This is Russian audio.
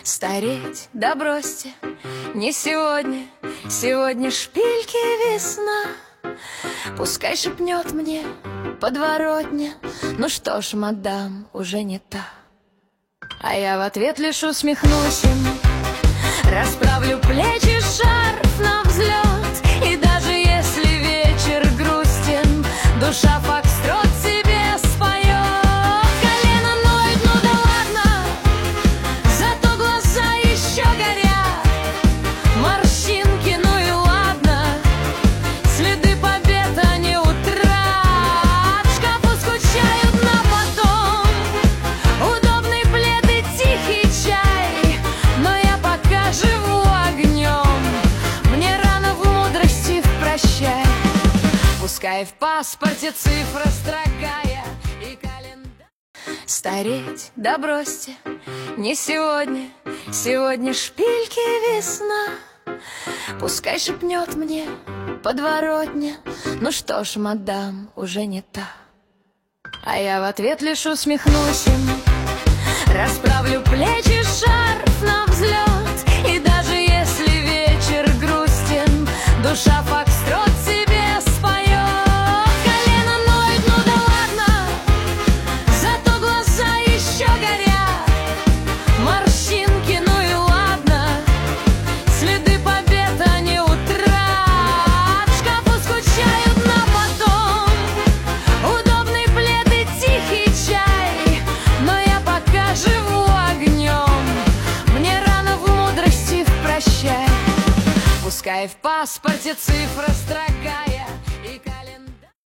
Стареть, да бросьте, не сегодня, сегодня шпильки весна. Пускай шепнет мне подворотня: ну что ж, мадам, уже не та. А я в ответ лишь усмехнусь ему, расправлю плечи, шарф на взлет. И даже если вечер грустен, душа фокстрот себе споет. Колено ноет, ну да ладно, зато глаза еще горят. Морщинки, ну и ладно, следы побед, а не утрат. В шкафу скучают на потом удобный плед и тихий чай, но я пока живу огнем, мне рано в мудрости в прощай. Пускай в паспорте цифра строгая и календарь. Стареть, да бросьте, не сегодня, сегодня шпильки весна. Пускай шепнет мне подворотня: ну что ж, мадам, уже не та. А я в ответ лишь усмехнусь ему, расправлю плечи, шарф на взлет. И даже если вечер грустен, душа фокстрот себе споет. Колено ноет, ну да ладно, зато глаза еще горят. Морщинки, ну и ладно, следы побед, а не утрат. В шкафу скучают на потом удобный плед и тихий чай, но я пока живу огнем, мне рано в мудрости в прощай. Пускай в паспорте цифра строгая